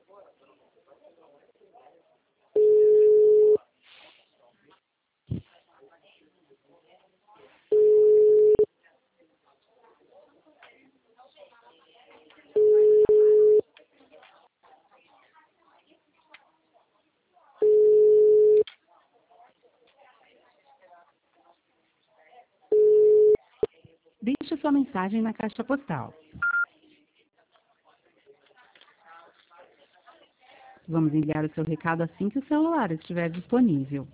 Deixe sua mensagem na caixa postal. Vamos enviar o seu recado assim que o celular estiver disponível.